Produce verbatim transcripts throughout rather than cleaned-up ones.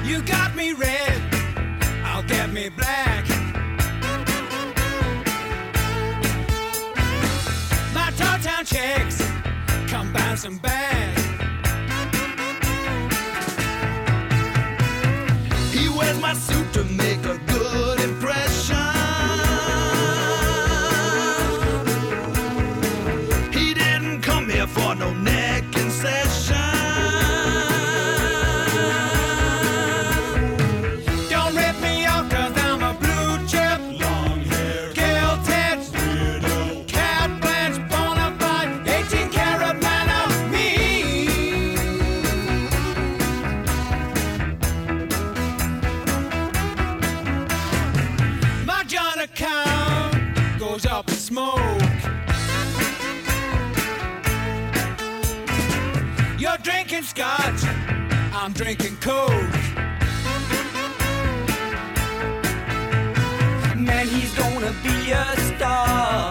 You got me red, I'll get me black. My tall town chicks come bouncing back. He wears my suit to make a good impression. He didn't come here for no neck concession. Don't rip me off 'cause I'm a blue chip, long hair, guilted, weirdo, cat blanche, bona fide, eighteen karat man of me. My joint account goes up in smoke. You're drinking scotch, I'm drinking coke. Man, he's gonna be a star.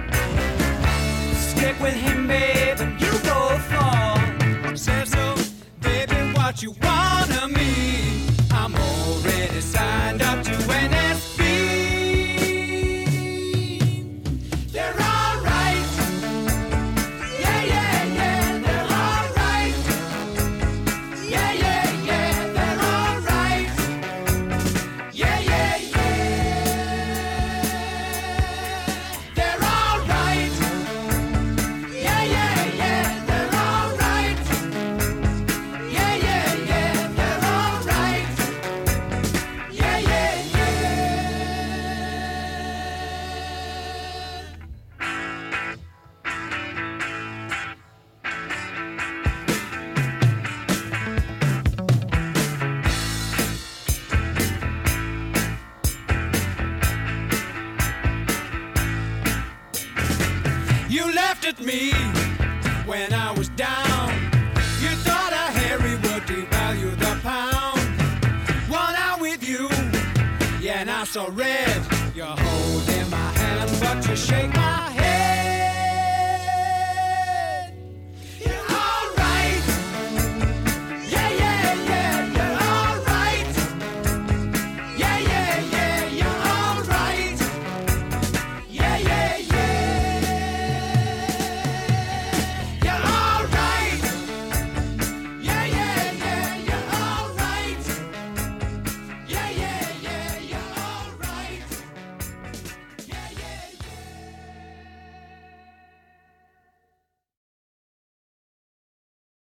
Stick with him, babe, and you go far. Said so, baby, what you want of me? I'm already signed up to N S B. They're all right. Yeah, yeah, yeah, they're all right. Yeah, yeah, yeah, they're all right. Yeah, yeah, yeah. They're all right. Yeah, yeah, yeah, they're all right. Yeah, yeah, yeah, they're all right. Yeah, yeah, yeah. You laughed at me when I was down. You thought a Harry would devalue the pound. One out with you, yeah, now so red. You're holding my hand, but you shake my